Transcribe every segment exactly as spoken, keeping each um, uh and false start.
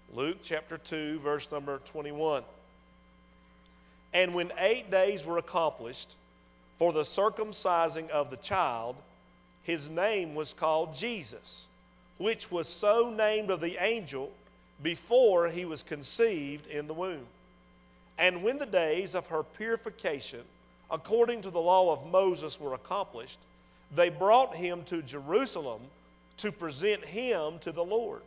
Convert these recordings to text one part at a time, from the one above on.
Luke chapter two, verse number twenty-one. And when eight days were accomplished for the circumcising of the child, his name was called Jesus, which was so named of the angel before he was conceived in the womb. And when the days of her purification, according to the law of Moses, were accomplished, they brought him to Jerusalem to present him to the Lord.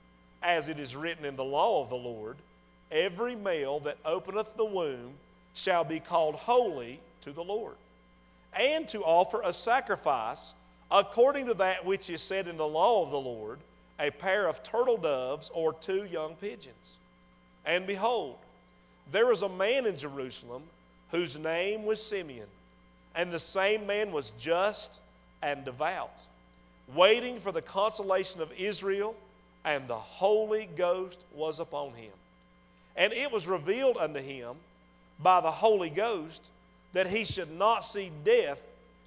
As it is written in the law of the Lord, every male that openeth the womb shall be called holy to the Lord, and to offer a sacrifice according to that which is said in the law of the Lord, a pair of turtle doves or two young pigeons. And behold, there was a man in Jerusalem whose name was Simeon, and the same man was just and devout, waiting for the consolation of Israel, and the Holy Ghost was upon him. And it was revealed unto him by the Holy Ghost that he should not see death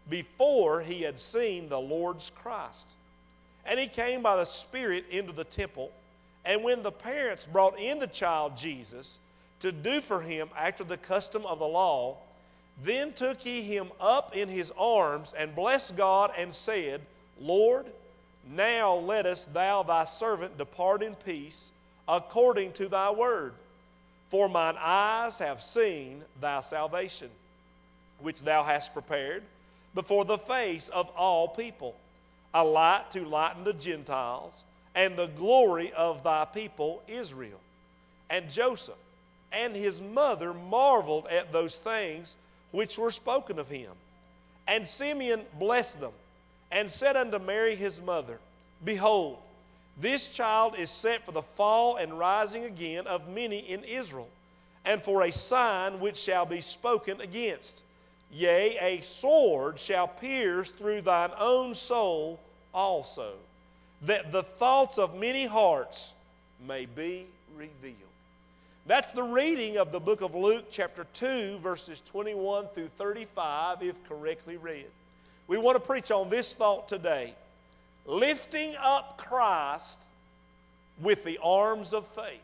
before he had seen the Lord's Christ. And he came by the Spirit into the temple, and when the parents brought in the child Jesus to do for him after the custom of the law, then took he him up in his arms, and blessed God, and said, Lord, now lettest thou thy servant depart in peace, according to thy word. For mine eyes have seen thy salvation, which thou hast prepared before the face of all people, a light to lighten the Gentiles, and the glory of thy people Israel. And Joseph and his mother marveled at those things which were spoken of him. And Simeon blessed them, and said unto Mary his mother, Behold, this child is set for the fall and rising again of many in Israel, and for a sign which shall be spoken against. Yea, a sword shall pierce through thine own soul also, that the thoughts of many hearts may be revealed. That's the reading of the book of Luke chapter two, verses twenty-one through thirty-five, if correctly read. We want to preach on this thought today: lifting up Christ with the arms of faith.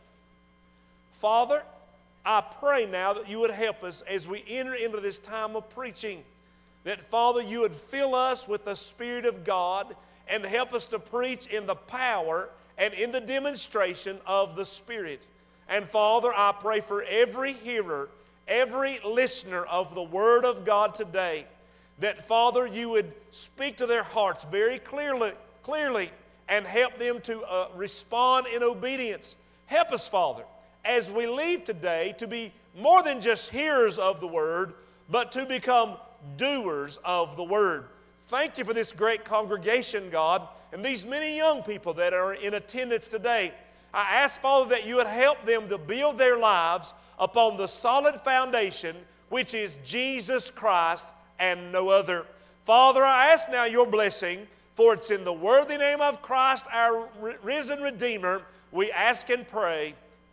Father, I pray now that you would help us as we enter into this time of preaching, that, Father, you would fill us with the Spirit of God and help us to preach in the power and in the demonstration of the Spirit. And, Father, I pray for every hearer, every listener of the Word of God today, that, Father, you would speak to their hearts very clearly, clearly and help them to uh, respond in obedience. Help us, Father, as we leave today, to be more than just hearers of the Word, but to become doers of the Word. Thank you for this great congregation, God, and these many young people that are in attendance today. I ask, Father, that you would help them to build their lives upon the solid foundation, which is Jesus Christ and no other. Father, I ask now your blessing, for it's in the worthy name of Christ, our risen Redeemer, we ask and pray.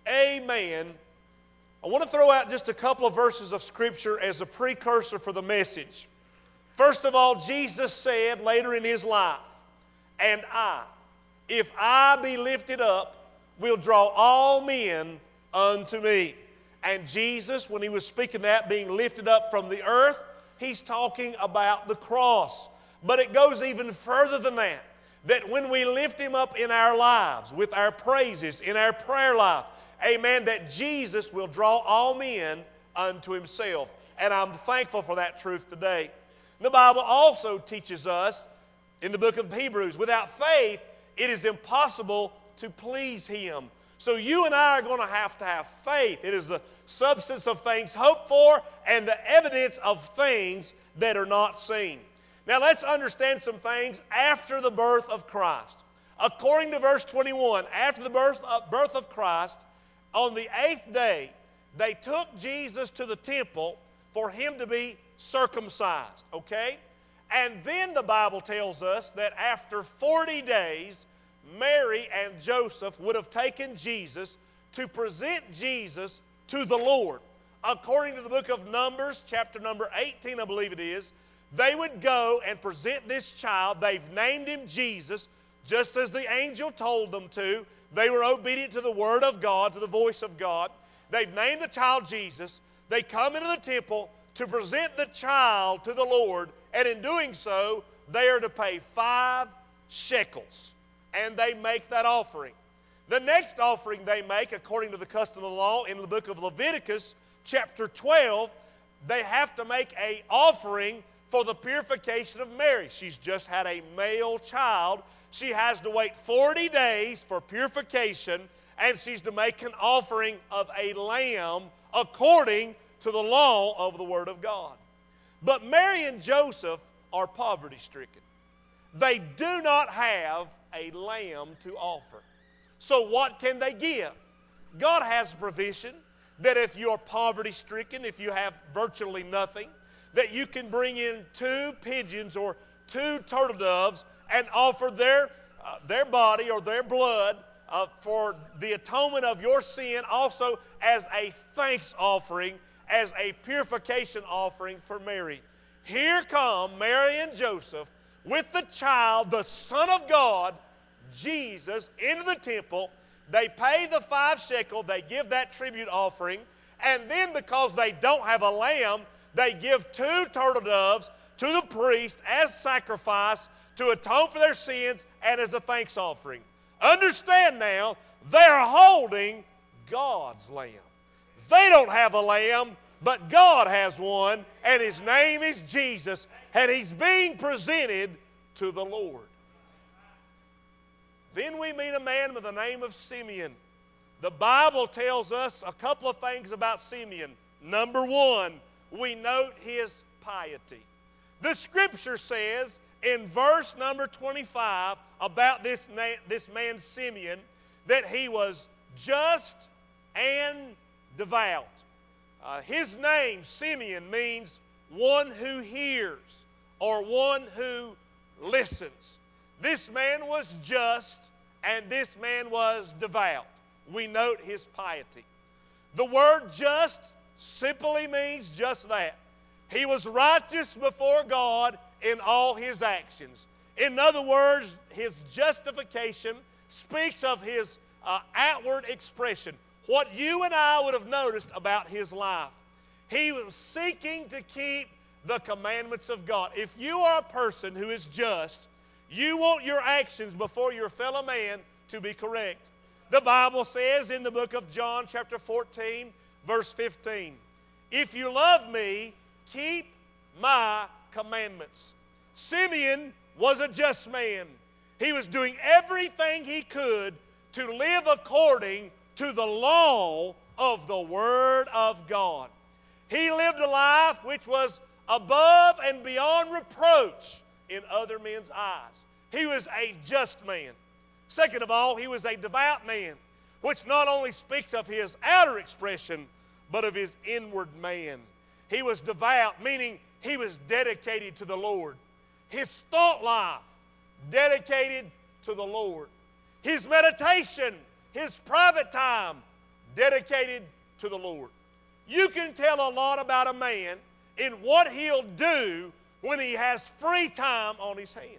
Amen. I want to throw out just a couple of verses of Scripture as a precursor for the message. First of all, Jesus said later in his life, and I, if I be lifted up, will draw all men unto me. And Jesus, when he was speaking that, being lifted up from the earth, he's talking about the cross. But it goes even further than that, that when we lift him up in our lives, with our praises, in our prayer life, amen, that Jesus will draw all men unto himself. And I'm thankful for that truth today. The Bible also teaches us in the book of Hebrews, without faith, it is impossible to please him. So you and I are going to have to have faith. It is the substance of things hoped for and the evidence of things that are not seen. Now let's understand some things after the birth of Christ. According to verse twenty-one, after the birth of, birth of Christ, on the eighth day, they took Jesus to the temple for him to be circumcised, okay? And then the Bible tells us that after forty days, Mary and Joseph would have taken Jesus to present Jesus to the Lord. According to the book of Numbers, chapter number eighteen, I believe it is, they would go and present this child. They've named him Jesus, just as the angel told them to. They were obedient to the Word of God, to the voice of God. They've named the child Jesus. They come into the temple to present the child to the Lord, and in doing so, they are to pay five shekels, and they make that offering. The next offering they make, according to the custom of the law, in the book of Leviticus, chapter twelve, they have to make an offering for the purification of Mary. She's just had a male child. She has to wait forty days for purification, and she's to make an offering of a lamb according to the law of the Word of God. But Mary and Joseph are poverty-stricken. They do not have a lamb to offer. So what can they give? God has provision that if you're poverty-stricken, if you have virtually nothing, that you can bring in two pigeons or two turtle doves and offer their, uh, their body or their blood uh, for the atonement of your sin, also as a thanks offering, as a purification offering for Mary. Here come Mary and Joseph with the child, the Son of God, Jesus, into the temple. They pay the five shekel, they give that tribute offering, and then because they don't have a lamb, they give two turtle doves to the priest as sacrifice to atone for their sins and as a thanks offering. Understand now, they're holding God's lamb. They don't have a lamb, but God has one, and His name is Jesus, and He's being presented to the Lord. Then we meet a man with the name of Simeon. The Bible tells us a couple of things about Simeon. Number one, we note his piety. The Scripture says in verse number twenty-five about this, na- this man Simeon that he was just and devout. Uh, his name, Simeon, means one who hears or one who listens. This man was just and this man was devout. We note his piety. The word just simply means just that. He was righteous before God in all his actions. In other words, his justification speaks of his uh, outward expression. What you and I would have noticed about his life. He was seeking to keep the commandments of God. If you are a person who is just, you want your actions before your fellow man to be correct. The Bible says in the book of John chapter fourteen, verse fifteen, if you love me, keep my commandments. Simeon was a just man. He was doing everything he could to live according to the law of the Word of God. He lived a life which was above and beyond reproach in other men's eyes. He was a just man. Second of all, he was a devout man, which not only speaks of his outer expression, but of his inward man. He was devout, meaning he was dedicated to the Lord. His thought life, dedicated to the Lord. His meditation, his private time, dedicated to the Lord. You can tell a lot about a man in what he'll do when he has free time on his hands.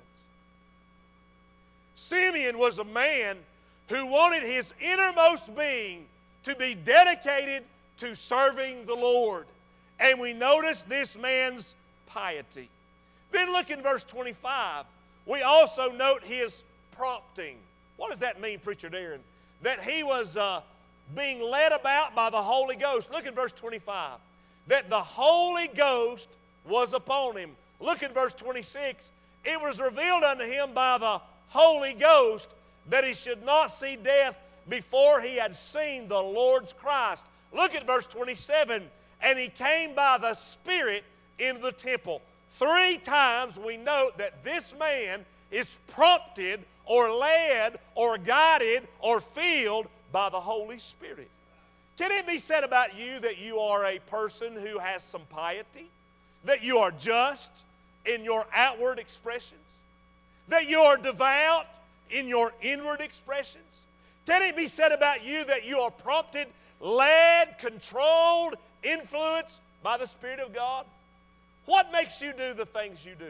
Simeon was a man who wanted his innermost being to be dedicated to serving the Lord. And we notice this man's piety. Then look in verse twenty-five. We also note his prompting. What does that mean, Preacher Darren? That he was uh, being led about by the Holy Ghost. Look at verse twenty-five. That the Holy Ghost was upon him. Look at verse twenty-six. It was revealed unto him by the Holy Ghost that he should not see death before he had seen the Lord's Christ. Look at verse twenty-seven. And he came by the Spirit into the temple. Three times we note that this man is prompted or led or guided or filled by the Holy Spirit. Can it be said about you that you are a person who has some piety? That you are just in your outward expressions? That you are devout in your inward expressions? Can it be said about you that you are prompted, led, controlled, influenced by the Spirit of God? What makes you do the things you do?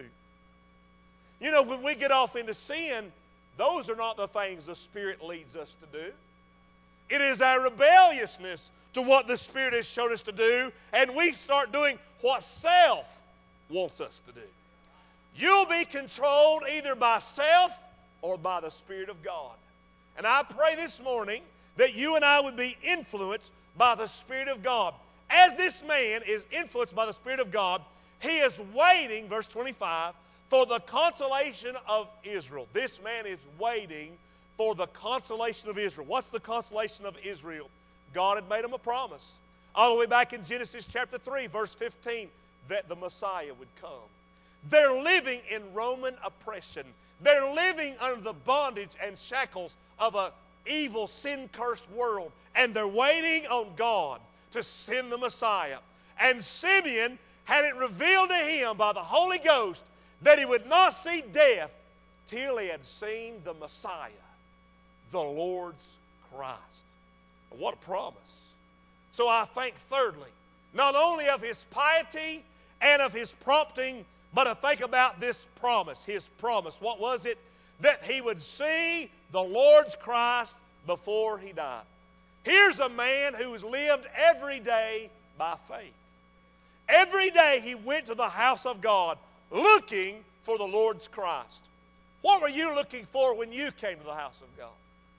You know, when we get off into sin, those are not the things the Spirit leads us to do. It is our rebelliousness to what the Spirit has shown us to do, and we start doing what self wants us to do. You'll be controlled either by self or by the Spirit of God. And I pray this morning that you and I would be influenced by the Spirit of God. As this man is influenced by the Spirit of God, he is waiting, verse twenty-five, for the consolation of Israel. This man is waiting for the consolation of Israel. What's the consolation of Israel? God had made him a promise. All the way back in Genesis chapter three, verse fifteen, that the Messiah would come. They're living in Roman oppression. They're living under the bondage and shackles of an evil, sin-cursed world. And they're waiting on God to send the Messiah. And Simeon had it revealed to him by the Holy Ghost that he would not see death till he had seen the Messiah, the Lord's Christ. What a promise. So I think thirdly, not only of his piety and of his prompting, but I think about this promise, his promise. What was it? That he would see the Lord's Christ before he died. Here's a man who has lived every day by faith. Every day he went to the house of God looking for the Lord's Christ. What were you looking for when you came to the house of God?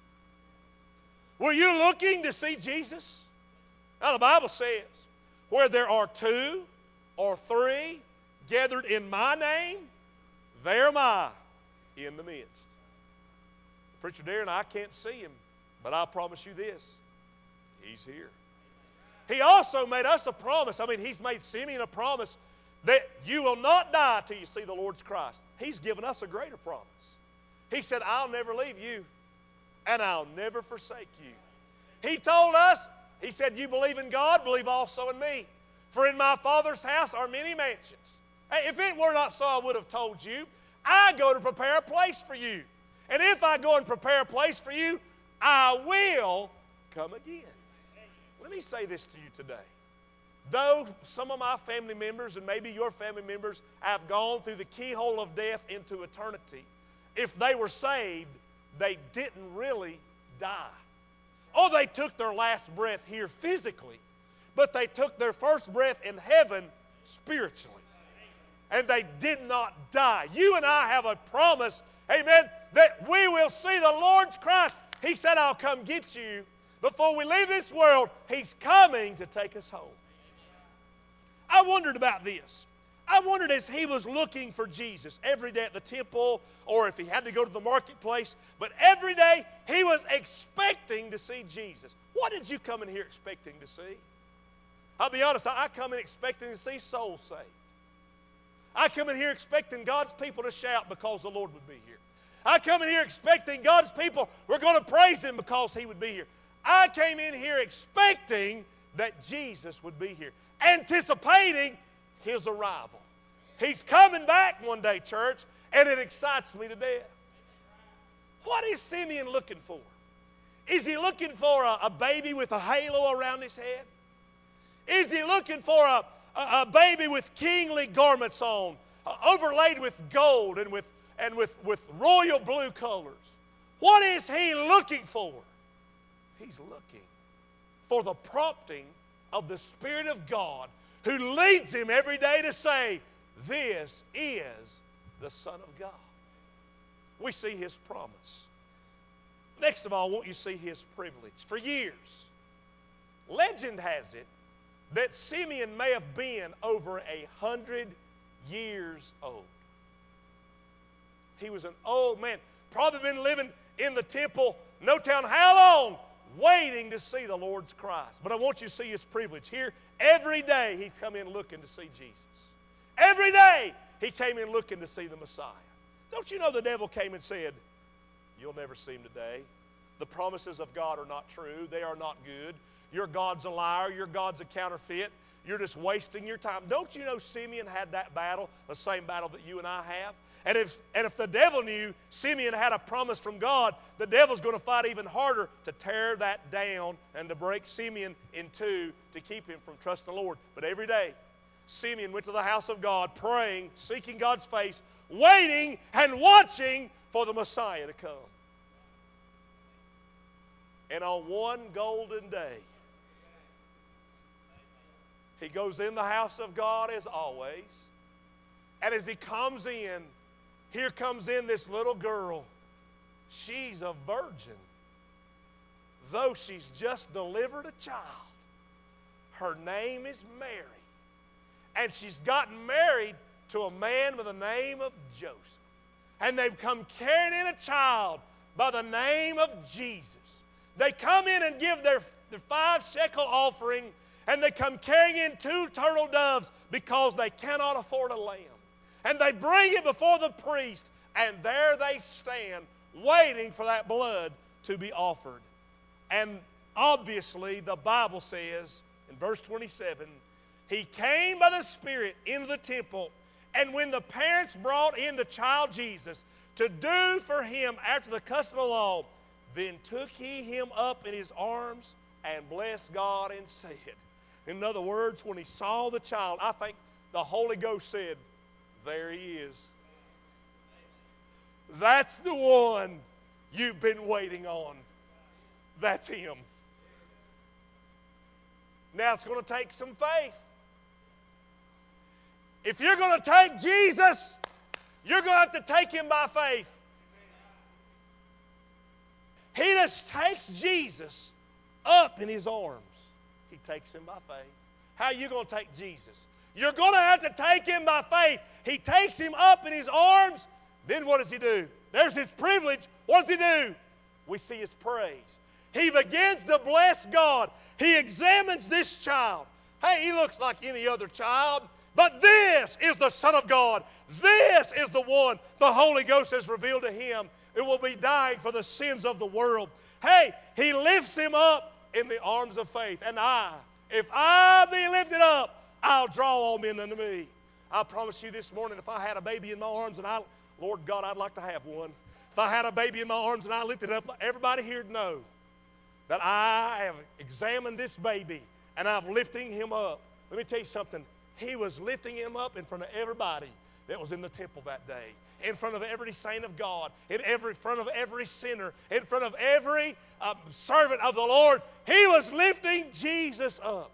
Were you looking to see Jesus? Now the Bible says, where there are two or three gathered in my name, there am I in the midst. Preacher Darren, I can't see him, but I promise you this, he's here. He also made us a promise. I mean, he's made Simeon a promise that you will not die till you see the Lord's Christ. He's given us a greater promise. He said, I'll never leave you, and I'll never forsake you. He told us, he said, you believe in God, believe also in me. For in my Father's house are many mansions. Hey, if it were not so, I would have told you. I go to prepare a place for you. And if I go and prepare a place for you, I will come again. Let me say this to you today. Though some of my family members and maybe your family members have gone through the keyhole of death into eternity, if they were saved, they didn't really die. Oh, they took their last breath here physically, but they took their first breath in heaven spiritually. And they did not die. You and I have a promise, amen, that we will see the Lord's Christ. He said, I'll come get you. Before we leave this world, He's coming to take us home. I wondered about this. I wondered as he was looking for Jesus every day at the temple or if he had to go to the marketplace, but every day he was expecting to see Jesus. What did you come in here expecting to see? I'll be honest, I come in expecting to see souls saved. I come in here expecting God's people to shout because the Lord would be here. I come in here expecting God's people were going to praise Him because He would be here. I came in here expecting that Jesus would be here, anticipating His arrival. He's coming back one day, church, and it excites me to death. What is Simeon looking for? Is he looking for a, a baby with a halo around his head? Is he looking for a, a, a baby with kingly garments on, uh, overlaid with gold and with and with, with royal blue colors? What is he looking for? He's looking for the prompting of the Spirit of God who leads him every day to say, this is the Son of God. We see His promise. Next of all, won't you see His privilege? For years, legend has it that Simeon may have been over a hundred years old. He was an old man, probably been living in the temple, no telling how long, waiting to see the Lord's Christ. But I want you to see His privilege. Here, every day He'd come in looking to see Jesus. Every day He came in looking to see the Messiah. Don't you know the devil came and said, you'll never see Him today. The promises of God are not true. They are not good. Your God's a liar. Your God's a counterfeit. You're just wasting your time. Don't you know Simeon had that battle, the same battle that you and I have? And if, and if the devil knew Simeon had a promise from God, the devil's going to fight even harder to tear that down and to break Simeon in two to keep him from trusting the Lord. But every day, Simeon went to the house of God, praying, seeking God's face, waiting and watching for the Messiah to come. And on one golden day, he goes in the house of God as always. And as he comes in, here comes in this little girl. She's a virgin. Though she's just delivered a child. Her name is Mary. And she's gotten married to a man by the name of Joseph. And they've come carrying in a child by the name of Jesus. They come in and give their, their five shekel offering, and they come carrying in two turtle doves because they cannot afford a lamb. And they bring it before the priest, and there they stand waiting for that blood to be offered. And obviously the Bible says in verse twenty-seven, he came by the Spirit into the temple, and when the parents brought in the child Jesus to do for him after the custom of the law, then took he him up in his arms and blessed God and said. In other words, when he saw the child, I think the Holy Ghost said, there he is. That's the one you've been waiting on. That's him. Now it's going to take some faith. If you're going to take Jesus, you're going to have to take him by faith. He just takes Jesus up in his arms. He takes him by faith. How are you going to take Jesus? You're going to have to take him by faith. He takes him up in his arms. Then what does he do? There's his privilege. What does he do? We see his praise. He begins to bless God. He examines this child. Hey, he looks like any other child. But this is the Son of God. This is the one the Holy Ghost has revealed to him. It will be dying for the sins of the world. Hey, he lifts him up in the arms of faith. And I, if I be lifted up, I'll draw all men unto me. I promise you this morning, if I had a baby in my arms and I, Lord God, I'd like to have one. If I had a baby in my arms and I lifted it up, everybody here would know that I have examined this baby and I'm lifting him up. Let me tell you something. He was lifting him up in front of everybody that was in the temple that day, in front of every saint of God, in every front of every sinner, in front of every uh, servant of the Lord. He was lifting Jesus up.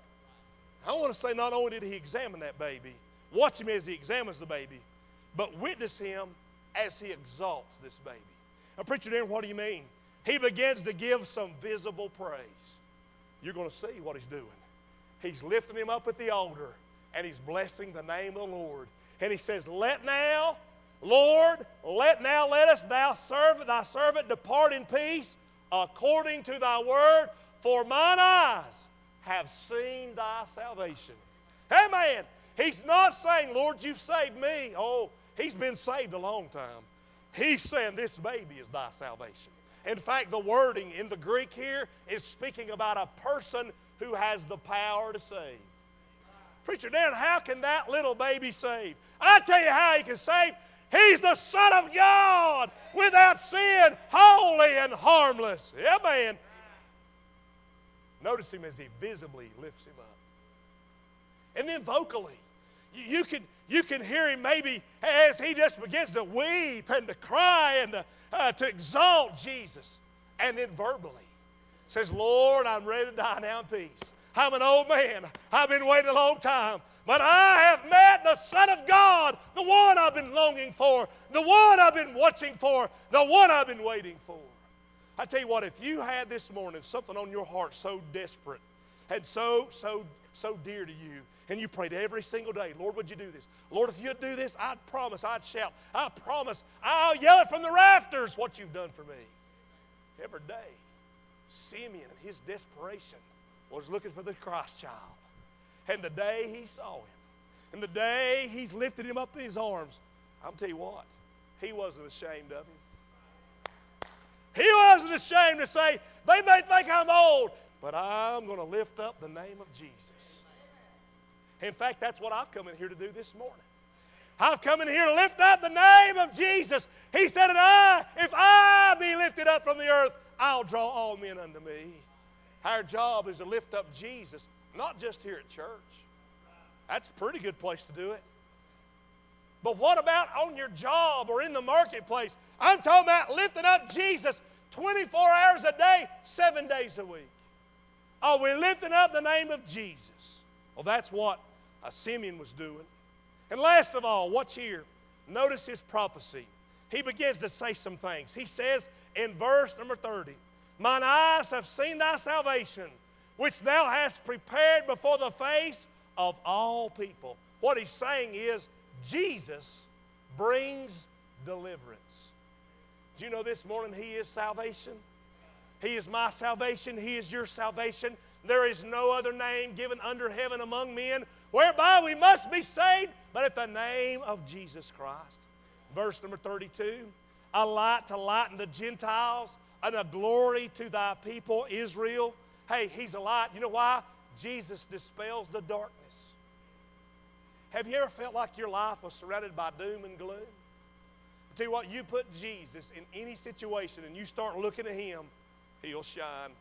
I want to say, not only did he examine that baby, watch him as he examines the baby, but witness him as he exalts this baby. Now, preacher Darren, what do you mean? He begins to give some visible praise. You're going to see what he's doing. He's lifting him up at the altar, and he's blessing the name of the Lord. And he says, let now, Lord, let now let us, thou servant, thy servant depart in peace according to thy word, for mine eyes have seen thy salvation. Amen. He's not saying, Lord, you've saved me. Oh, he's been saved a long time. He's saying this baby is thy salvation. In fact, the wording in the Greek here is speaking about a person who has the power to save. Preacher Dan, how can that little baby save? I tell you how he can save. He's the Son of God without sin, holy and harmless. Amen. Notice him as he visibly lifts him up. And then vocally, you, you, can, you can hear him maybe as he just begins to weep and to cry and to, uh, to exalt Jesus. And then verbally says, Lord, I'm ready to die now in peace. I'm an old man. I've been waiting a long time. But I have met the Son of God, the one I've been longing for, the one I've been watching for, the one I've been waiting for. I tell you what, if you had this morning something on your heart so desperate and so, so, so dear to you, and you prayed every single day, Lord, would you do this? Lord, if you'd do this, I'd promise, I'd shout, I promise, I'll yell it from the rafters what you've done for me. Every day, Simeon in his desperation was looking for the Christ child. And the day he saw him, and the day he's lifted him up in his arms, I'll tell you what, he wasn't ashamed of him. He wasn't ashamed to say, they may think I'm old, but I'm going to lift up the name of Jesus. In fact, that's what I've come in here to do this morning. I've come in here to lift up the name of Jesus. He said, and I, if I be lifted up from the earth, I'll draw all men unto me. Our job is to lift up Jesus, not just here at church. That's a pretty good place to do it. But what about on your job or in the marketplace? I'm talking about lifting up Jesus twenty-four hours a day, seven days a week. Are we lifting up the name of Jesus? Well, that's what uh, Simeon was doing. And last of all, watch here. Notice his prophecy. He begins to say some things. He says in verse number thirty, "Mine eyes have seen thy salvation, which thou hast prepared before the face of all people." What he's saying is, Jesus brings deliverance. Do you know this morning He is salvation? He is my salvation. He is your salvation. There is no other name given under heaven among men whereby we must be saved, but at the name of Jesus Christ. Verse number thirty-two, "A light to lighten the Gentiles, and a glory to thy people Israel." Hey, He's a light. You know why? Jesus dispels the darkness. Have you ever felt like your life was surrounded by doom and gloom? I tell you what, you put Jesus in any situation and you start looking at Him, He'll shine.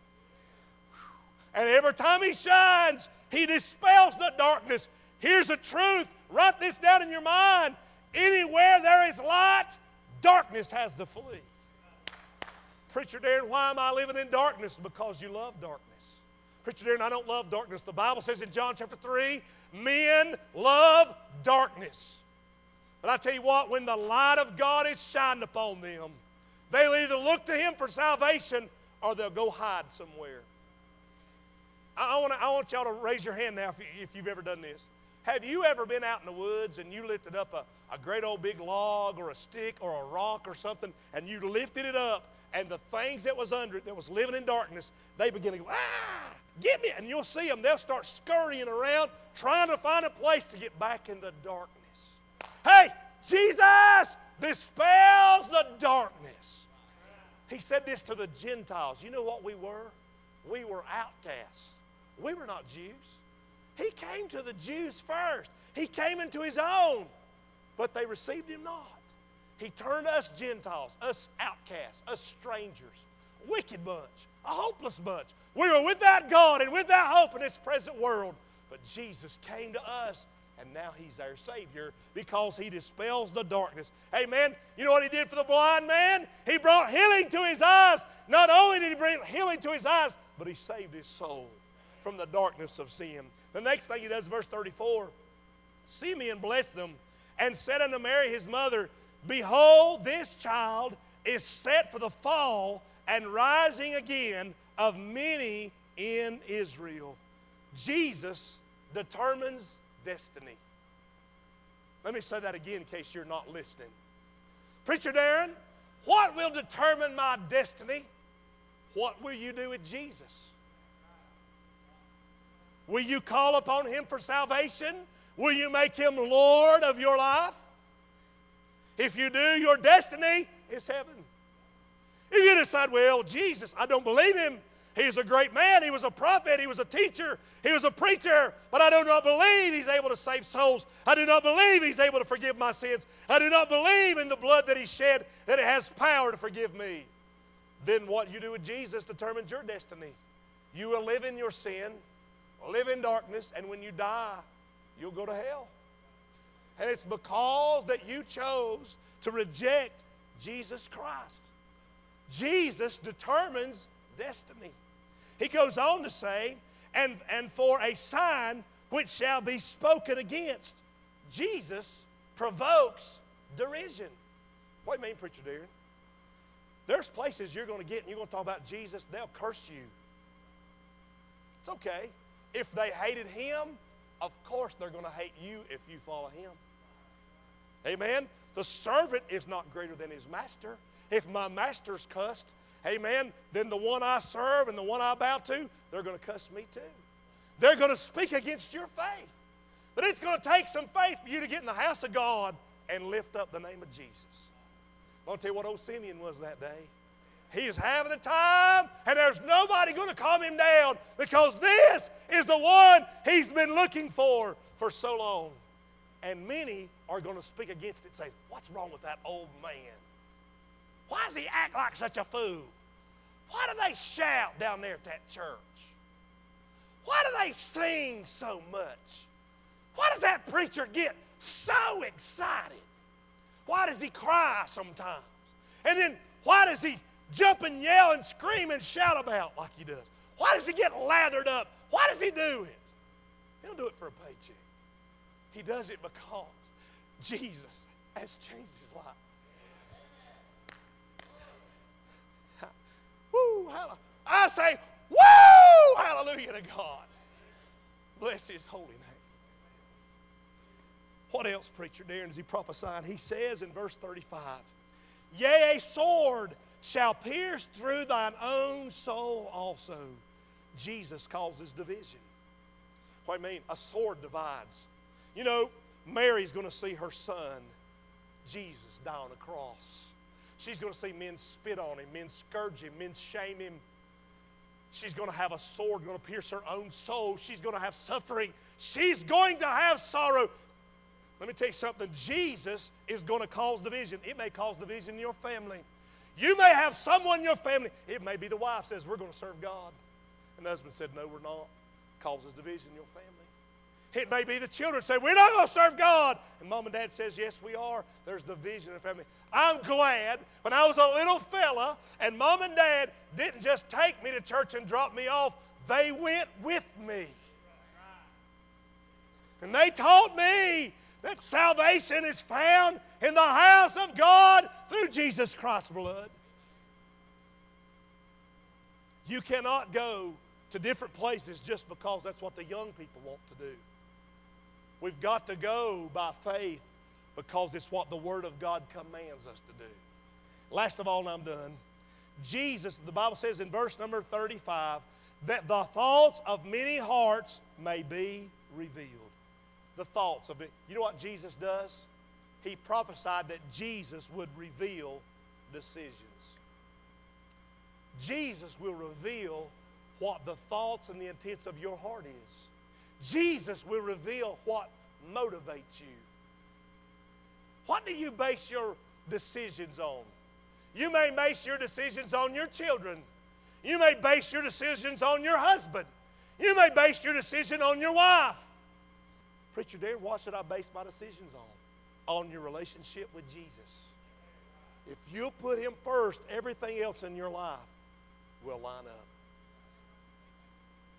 And every time He shines, He dispels the darkness. Here's the truth. Write this down in your mind. Anywhere there is light, darkness has to flee. Preacher Darren, why am I living in darkness? Because you love darkness. Preacher Darren, I don't love darkness. The Bible says in John chapter three, men love darkness. But I tell you what, when the light of God is shined upon them, they'll either look to Him for salvation or they'll go hide somewhere. I, I, want, I want y'all to raise your hand now if, you, if you've ever done this. Have you ever been out in the woods and you lifted up a, a great old big log or a stick or a rock or something, and you lifted it up, and the things that was under it that was living in darkness, they begin to go, "Ah, get me." And you'll see them. They'll start scurrying around trying to find a place to get back in the darkness. Hey, Jesus dispels the darkness. He said this to the Gentiles. You know what we were? We were outcasts. We were not Jews. He came to the Jews first. He came into His own, but they received Him not. He turned us Gentiles, us outcasts, us strangers, a wicked bunch, a hopeless bunch. We were without God and without hope in this present world, but Jesus came to us, and now He's our Savior because He dispels the darkness. Amen. You know what He did for the blind man? He brought healing to his eyes. Not only did He bring healing to his eyes, but He saved his soul from the darkness of sin. The next thing He does, verse thirty-four, Simeon blessed them and said unto Mary his mother, "Behold, this child is set for the fall and rising again of many in Israel." Jesus determines destiny. Let me say that again in case you're not listening. Preacher Darren, what will determine my destiny? What will you do with Jesus? Will you call upon Him for salvation? Will you make Him Lord of your life? If you do, your destiny is heaven. If you decide, well, Jesus, I don't believe Him. He's a great man. He was a prophet. He was a teacher. He was a preacher. But I do not believe He's able to save souls. I do not believe He's able to forgive my sins. I do not believe in the blood that He shed, that it has power to forgive me. Then what you do with Jesus determines your destiny. You will live in your sin, live in darkness, and when you die, you'll go to hell. And it's because that you chose to reject Jesus Christ. Jesus determines destiny. He goes on to say, and, and for a sign which shall be spoken against. Jesus provokes derision. What do you mean, Preacher Darren? There's places you're going to get and you're going to talk about Jesus, they'll curse you. It's okay. If they hated Him, of course they're going to hate you if you follow Him. Amen? The servant is not greater than his master. If my master's cussed, amen, then the one I serve and the one I bow to, they're going to cuss me too. They're going to speak against your faith. But it's going to take some faith for you to get in the house of God and lift up the name of Jesus. I'm going to tell you what old Simeon was that day. He is having a time, and there's nobody going to calm him down because this is the one he's been looking for for so long. And many are going to speak against it, say, what's wrong with that old man? Why does he act like such a fool? Why do they shout down there at that church? Why do they sing so much? Why does that preacher get so excited? Why does he cry sometimes? And then why does he jump and yell and scream and shout about like he does? Why does he get lathered up? Why does he do it? He don't do it for a paycheck. He does it because Jesus has changed his life. Woo, hallelujah. I say, woo, hallelujah to God. Bless his holy name. What else, preacher Darren, is he prophesying? He says in verse thirty-five, yea, a sword shall pierce through thine own soul also. Jesus causes division. What do you mean? A sword divides. You know, Mary's going to see her son, Jesus, die on a cross. She's going to see men spit on him, men scourge him, men shame him. She's going to have a sword going to pierce her own soul. She's going to have suffering. She's going to have sorrow. Let me tell you something. Jesus is going to cause division. It may cause division in your family. You may have someone in your family. It may be the wife says, we're going to serve God. And the husband said, no, we're not. Causes division in your family. It may be the children say, we're not going to serve God. And mom and dad says, yes, we are. There's division in the family. I'm glad when I was a little fella and mom and dad didn't just take me to church and drop me off. They went with me. And they taught me that salvation is found in the house of God through Jesus Christ's blood. You cannot go to different places just because that's what the young people want to do. We've got to go by faith because it's what the Word of God commands us to do. Last of all, and I'm done. Jesus, the Bible says in verse number thirty-five, that the thoughts of many hearts may be revealed. The thoughts of it. You know what Jesus does? He prophesied that Jesus would reveal decisions. Jesus will reveal what the thoughts and the intents of your heart is. Jesus will reveal what motivates you. What do you base your decisions on? You may base your decisions on your children. You may base your decisions on your husband. You may base your decision on your wife. Preacher Darren, what should I base my decisions on? On your relationship with Jesus. If you'll put Him first, everything else in your life will line up.